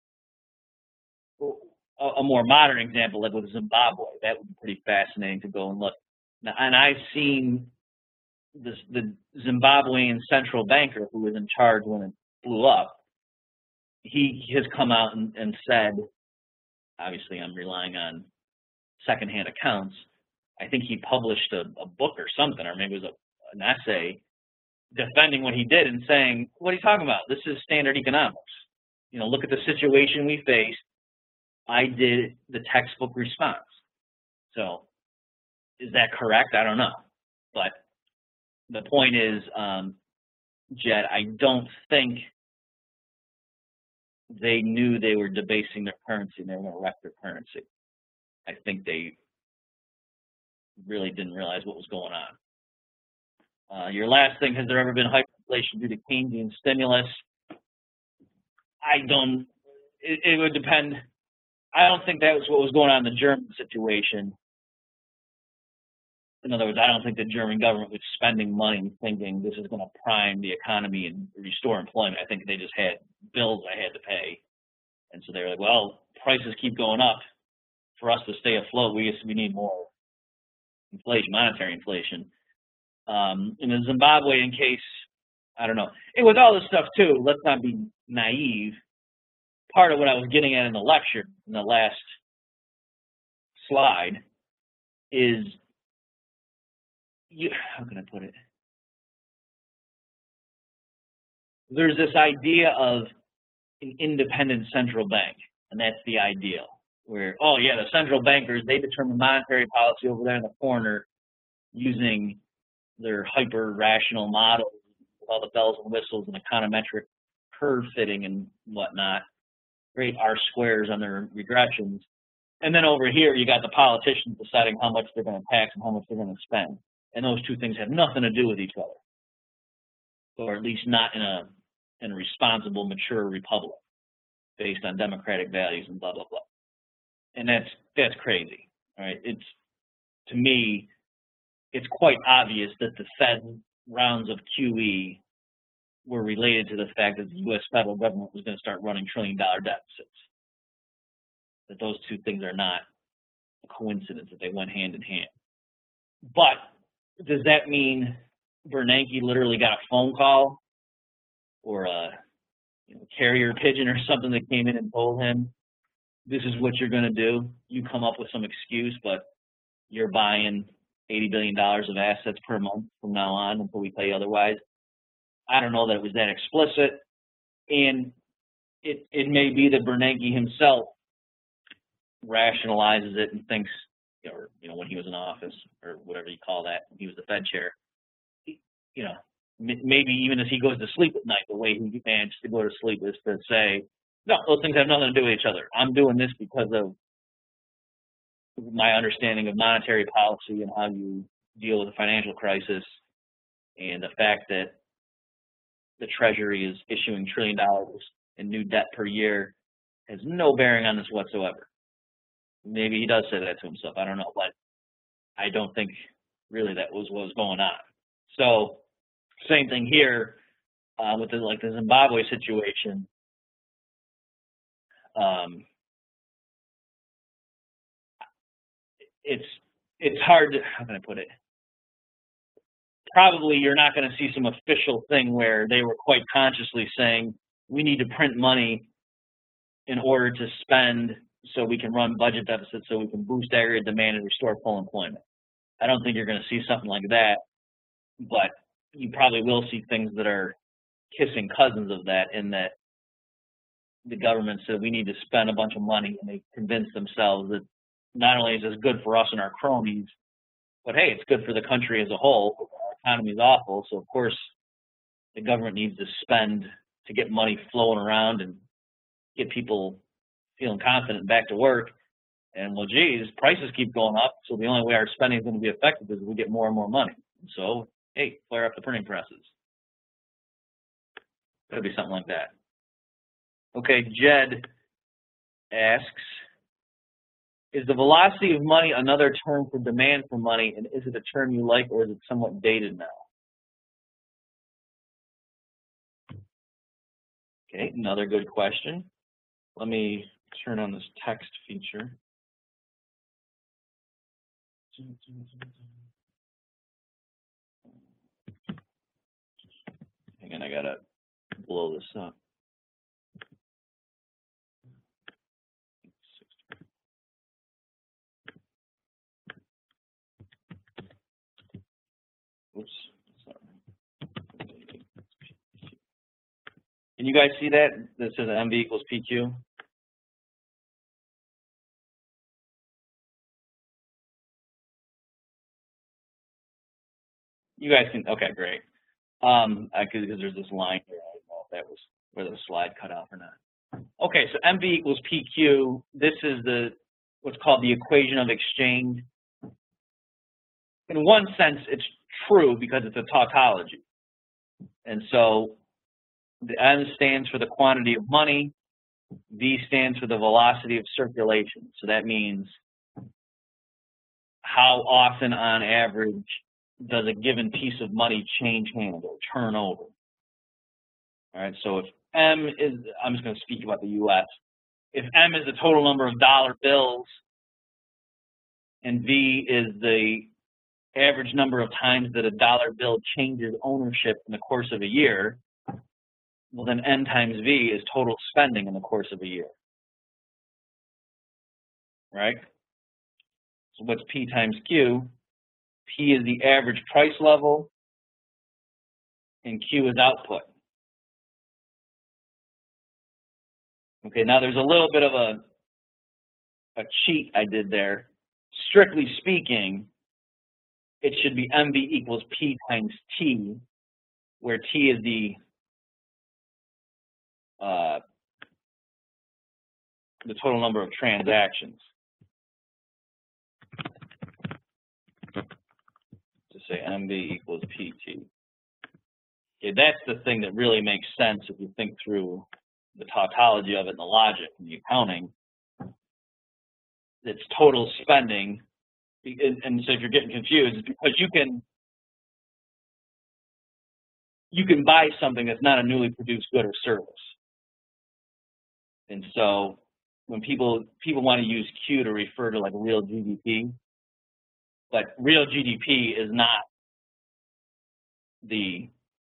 a, a more modern example, like with Zimbabwe, that would be pretty fascinating to go and look. Now, and I've seen this, the Zimbabwean central banker who was in charge when it blew up. He has come out and, and said, obviously I'm relying on secondhand accounts, I think he published a, a book or something, or maybe it was a, an essay defending what he did and saying, what are you talking about? This is standard economics. You know, look at the situation we faced. I did the textbook response. So is that correct? I don't know. But the point is, um, Jed, I don't think they knew they were debasing their currency and they were going to wreck their currency. I think they really didn't realize what was going on. Uh, your last thing, has there ever been hyperinflation due to Keynesian stimulus? I don't, it, it would depend. I don't think that was what was going on in the German situation. In other words, I don't think the German government was spending money thinking this is going to prime the economy and restore employment. I think they just had bills I had to pay. And so they were like, well, prices keep going up. For us to stay afloat, we, we need more inflation, monetary inflation. Um, in the Zimbabwean case, I don't know. And with all this stuff, too, let's not be naive. Part of what I was getting at in the lecture, in the last slide, is You, how can I put it? There's this idea of an independent central bank, and that's the ideal. Where, oh yeah, the central bankers, they determine monetary policy over there in the corner using their hyper-rational models with all the bells and whistles and econometric curve fitting and whatnot, great R squares on their regressions. And then over here, you got the politicians deciding how much they're going to tax and how much they're going to spend. And those two things have nothing to do with each other, or at least not in a, in a responsible, mature republic based on democratic values and blah, blah, blah. And that's, that's crazy, right? It's, to me, it's quite obvious that the Fed rounds of Q E were related to the fact that the U S federal government was going to start running trillion dollar deficits. That those two things are not a coincidence, that they went hand in hand. But does that mean Bernanke literally got a phone call or a you know, carrier pigeon or something that came in and told him, this is what you're going to do? You come up with some excuse, but you're buying eighty billion dollars of assets per month from now on until we pay otherwise. I don't know that it was that explicit. And it, it may be that Bernanke himself rationalizes it and thinks, or you know, when he was in office or whatever you call that, when he was the Fed chair, he, you know, maybe even as he goes to sleep at night, the way he managed to go to sleep is to say, no, those things have nothing to do with each other. I'm doing this because of my understanding of monetary policy and how you deal with a financial crisis, and the fact that the Treasury is issuing trillion dollars in new debt per year has no bearing on this whatsoever. Maybe he does say that to himself. I don't know, but I don't think really that was what was going on. So same thing here uh, with the, like the Zimbabwe situation. Um, it's it's hard to, how can I put it? Probably you're not going to see some official thing where they were quite consciously saying we need to print money in order to spend so we can run budget deficits, so we can boost aggregate demand and restore full employment. I don't think you're going to see something like that, but you probably will see things that are kissing cousins of that, in that the government said we need to spend a bunch of money, and they convince themselves that not only is this good for us and our cronies, but hey, it's good for the country as a whole. Our economy is awful, so of course the government needs to spend to get money flowing around and get people feeling confident back to work. And well, geez, prices keep going up, so the only way our spending is going to be effective is if we get more and more money. So, hey, fire up the printing presses. Could be something like that. Okay, Jed asks, Is the velocity of money another term for demand for money, and is it a term you like, or is it somewhat dated now? Okay, another good question. Let me turn on this text feature. Hang on, I gotta blow this up. Oops. Can you guys see that? That says M V equals P Q. You guys can, okay, great. Um, because there's this line here. I don't know if that was whether the slide cut off or not. Okay, so M V equals P Q. This is the what's called the equation of exchange. In one sense, it's true because it's a tautology. And so the M stands for the quantity of money, V stands for the velocity of circulation. So that means how often on average does a given piece of money change hands or turn over. All right, so if M is, I'm just going to speak about the U S. If M is the total number of dollar bills and V is the average number of times that a dollar bill changes ownership in the course of a year, well then N times V is total spending in the course of a year. Right? So what's P times Q? P is the average price level and Q is output. Okay, now there's a little bit of a, a cheat I did there. Strictly speaking, it should be M V equals P times T, where T is the uh, the total number of transactions. To say M V equals P T. Okay, that's the thing that really makes sense if you think through the tautology of it and the logic and the accounting. It's total spending. And, and so if you're getting confused, it's because you can you can buy something that's not a newly produced good or service. And so when people people want to use Q to refer to like real G D P, but real G D P is not the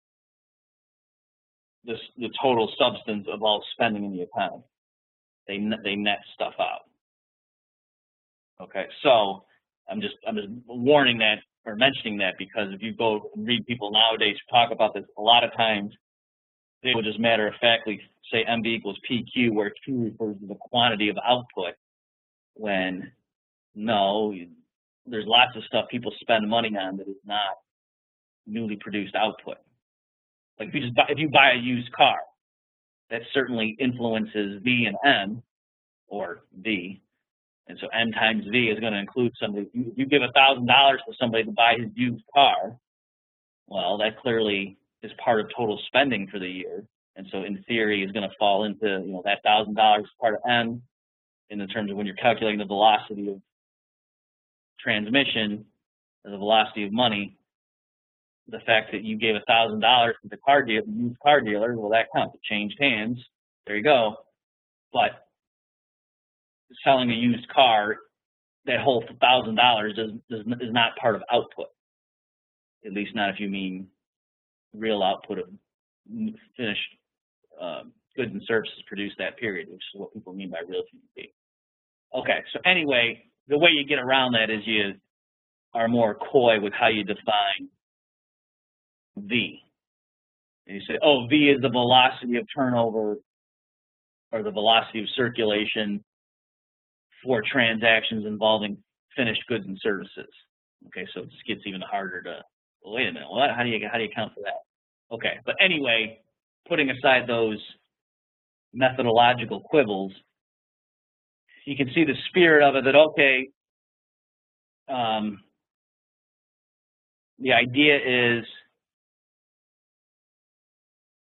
the, the total substance of all spending in the economy. They they net stuff out. Okay, so I'm just I'm just warning that or mentioning that because if you go and read people nowadays talk about this, a lot of times they will just matter of factly say M V equals P Q, where Q refers to the quantity of output, when no, there's lots of stuff people spend money on that is not newly produced output. Like if you just buy, if you buy a used car, that certainly influences V and M, or V. And so M times V is going to include somebody. If you give a thousand dollars to somebody to buy his used car, well, that clearly is part of total spending for the year. And so in theory is going to fall into, you know, that thousand dollars is part of M in the terms of when you're calculating the velocity of transmission, or the velocity of money. The fact that you gave a thousand dollars to the car dealer, used car dealer, well, that counts. It changed hands. There you go. But selling a used car, that whole thousand dollars does, does is not part of output. At least not if you mean real output of finished uh, goods and services produced that period, which is what people mean by real G D P. Okay, so anyway, the way you get around that is you are more coy with how you define V. And you say, oh, V is the velocity of turnover or the velocity of circulation for transactions involving finished goods and services. Okay, so it just gets even harder to, well, wait a minute, what? How do you how do you account for that? Okay, but anyway, putting aside those methodological quibbles, you can see the spirit of it that, okay, um, the idea is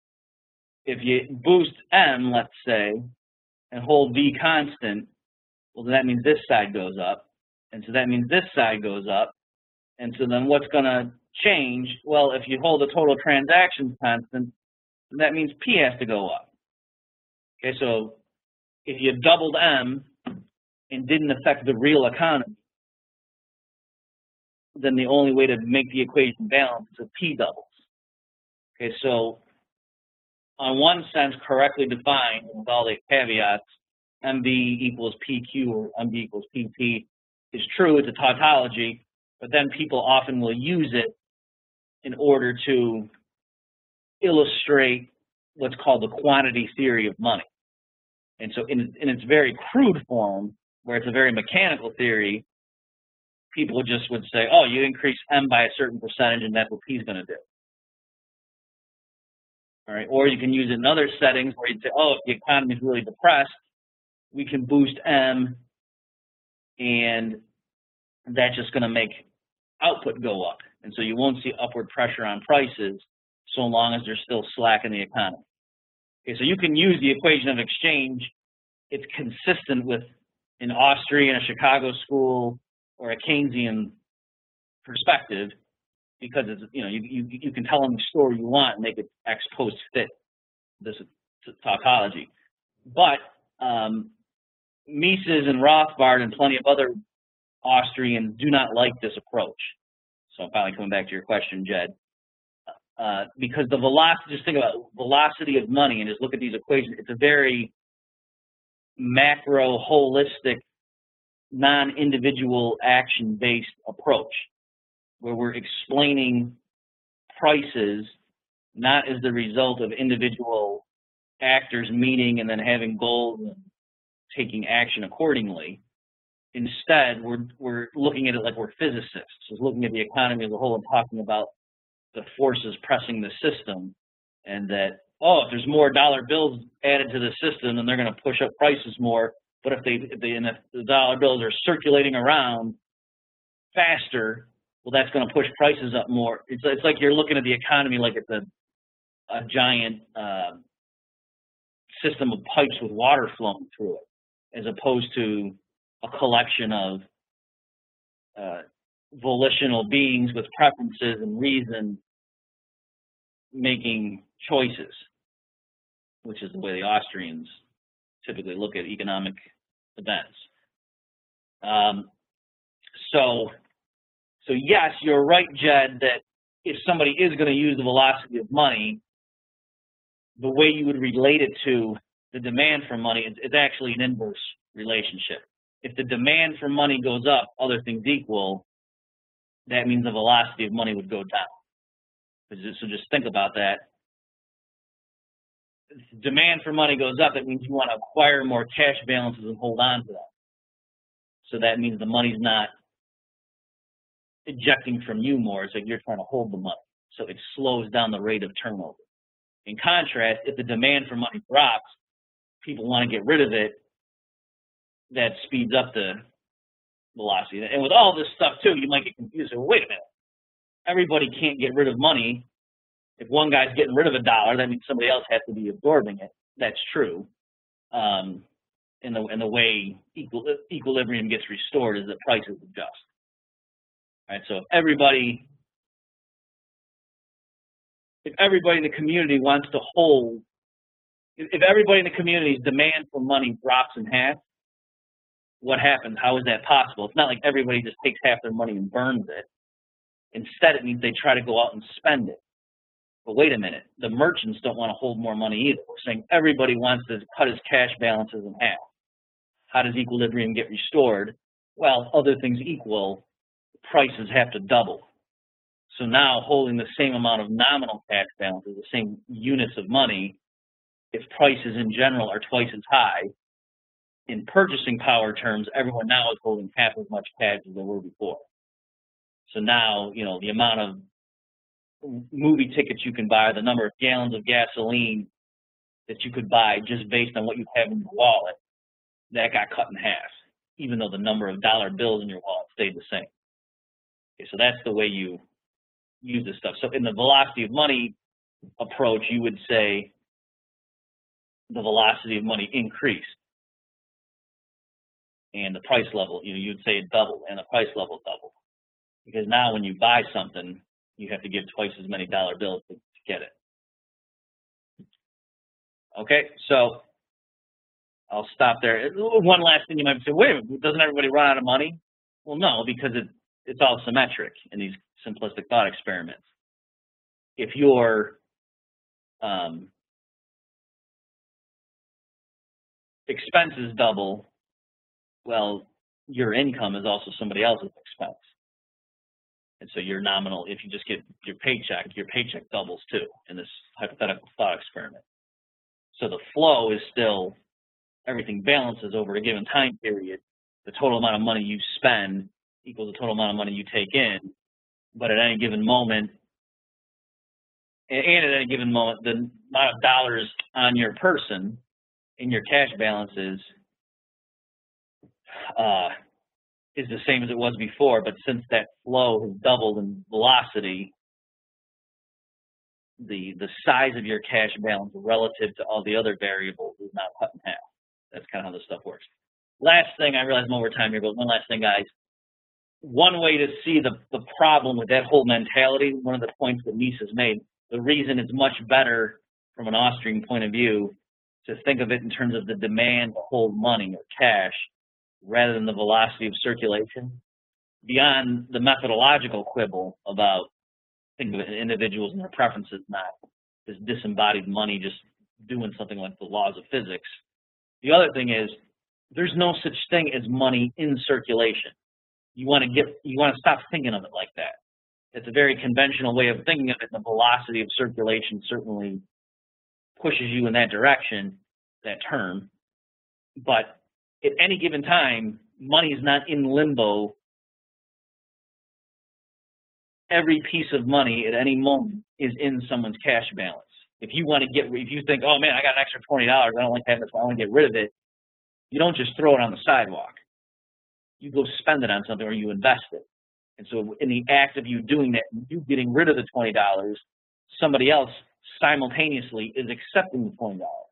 if you boost M, let's say, and hold V constant, Well, then that means this side goes up. And so that means this side goes up. And so then what's going to change? Well, if you hold the total transactions constant, then that means P has to go up. Okay, so if you doubled M and didn't affect the real economy, then the only way to make the equation balance is if P doubles. Okay, so on one sense, correctly defined with all the caveats, M B equals P Q or M B equals P P is true, it's a tautology, but then people often will use it in order to illustrate what's called the quantity theory of money. And so in, in its very crude form, where it's a very mechanical theory, people just would say, oh, you increase M by a certain percentage and that's what P is going to do. All right, or you can use it in other settings where you'd say, oh, if the economy is really depressed, we can boost M and that's just going to make output go up. And so you won't see upward pressure on prices so long as there's still slack in the economy. Okay, so you can use the equation of exchange. It's consistent with an Austrian, a Chicago school, or a Keynesian perspective because it's, you know, you, you, you can tell them the story you want and make it ex post fit this tautology. But um, Mises and Rothbard and plenty of other Austrians do not like this approach. So I'm finally coming back to your question, Jed. Uh, because the velocity, just think about velocity of money and just look at these equations. It's a very macro, holistic, non-individual action-based approach where we're explaining prices not as the result of individual actors meeting and then having goals and taking action accordingly. Instead, we're, we're looking at it like we're physicists, just looking at the economy as a whole and talking about the forces pressing the system, and that, oh, if there's more dollar bills added to the system, then they're going to push up prices more. But if they, if they, and if the dollar bills are circulating around faster, well, that's going to push prices up more. It's, it's like you're looking at the economy like it's a, a giant uh, system of pipes with water flowing through it, as opposed to a collection of uh, volitional beings with preferences and reason making choices, which is the way the Austrians typically look at economic events. Um, so, so yes, you're right, Jed, that if somebody is going to use the velocity of money, the way you would relate it to the demand for money is, is actually an inverse relationship. If the demand for money goes up, other things equal, that means the velocity of money would go down. So just think about that. If demand for money goes up, that means you want to acquire more cash balances and hold on to them. So that means the money's not ejecting from you more. It's like you're trying to hold the money. So it slows down the rate of turnover. In contrast, if the demand for money drops, people want to get rid of it, that speeds up the velocity. And with all this stuff too, you might get confused. So wait a minute, everybody can't get rid of money. If one guy's getting rid of a dollar, that means somebody else has to be absorbing it. That's true. Um, and the and the way equal, equilibrium gets restored is that prices adjust. All right. So if everybody, if everybody in the community wants to hold, if everybody in the community's demand for money drops in half, what happens? How is that possible? It's not like everybody just takes half their money and burns it. Instead, it means they try to go out and spend it. But wait a minute, the merchants don't want to hold more money either. We're saying everybody wants to cut his cash balances in half. How does equilibrium get restored? Well, other things equal, prices have to double. So now holding the same amount of nominal cash balances, the same units of money, if prices in general are twice as high, in purchasing power terms, everyone now is holding half as much cash as they were before. So now, you know, the amount of movie tickets you can buy, the number of gallons of gasoline that you could buy just based on what you have in your wallet, that got cut in half, even though the number of dollar bills in your wallet stayed the same. Okay, so that's the way you use this stuff. So in the velocity of money approach, you would say the velocity of money increased. and the price level, you know, you'd say it doubled and the price level doubled. Because now when you buy something, you have to give twice as many dollar bills to, to get it. Okay, so I'll stop there. One last thing you might say, wait a minute, doesn't everybody run out of money? Well, no, because it, it's all symmetric in these simplistic thought experiments. If your um, expenses double, well, your income is also somebody else's expense. And so your nominal, if you just get your paycheck, your paycheck doubles too in this hypothetical thought experiment. So the flow is still, everything balances over a given time period. The total amount of money you spend equals the total amount of money you take in. But at any given moment, and at any given moment, the amount of dollars on your person in your cash balances uh, is the same as it was before, but since that flow has doubled in velocity, the the size of your cash balance relative to all the other variables is not cut in half. That's kind of how this stuff works. Last thing, I realize I'm over time here, but one last thing, guys. One way to see the, the problem with that whole mentality, one of the points that Mises made, the reason it's much better from an Austrian point of view to think of it in terms of the demand to hold money or cash rather than the velocity of circulation, beyond the methodological quibble about think of it, individuals and their preferences, not this disembodied money just doing something like the laws of physics. The other thing is there's no such thing as money in circulation. You want to get, you want to stop thinking of it like that. It's a very conventional way of thinking of it. The velocity of circulation certainly pushes you in that direction, that term. But at any given time, money is not in limbo. Every piece of money at any moment is in someone's cash balance. If you want to get, if you think, oh man, I got an extra twenty dollars, I don't like having this, I want to get rid of it, you don't just throw it on the sidewalk. You go spend it on something or you invest it. And so in the act of you doing that, you getting rid of the twenty dollars, somebody else simultaneously is accepting the twenty dollars.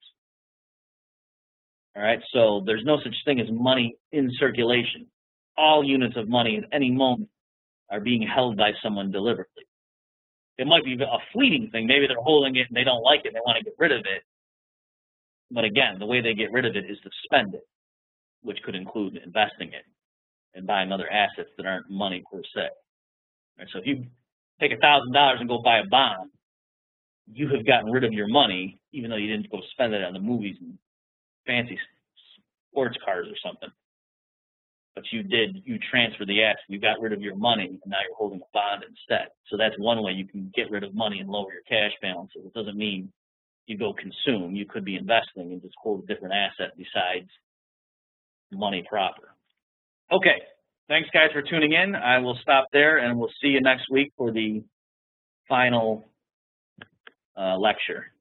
All right, so there's no such thing as money in circulation. All units of money at any moment are being held by someone deliberately. It might be a fleeting thing. Maybe they're holding it and they don't like it, they want to get rid of it. But again, the way they get rid of it is to spend it, which could include investing it and buying other assets that aren't money per se. Right, so if you take a thousand dollars and go buy a bond, you have gotten rid of your money, even though you didn't go spend it on the movies and fancy sports cars or something. But you did, you transferred the asset, you got rid of your money, and now you're holding a bond instead. So that's one way you can get rid of money and lower your cash balances. It doesn't mean you go consume. You could be investing and just hold a different asset besides money proper. Okay, thanks guys for tuning in. I will stop there and we'll see you next week for the final uh, lecture.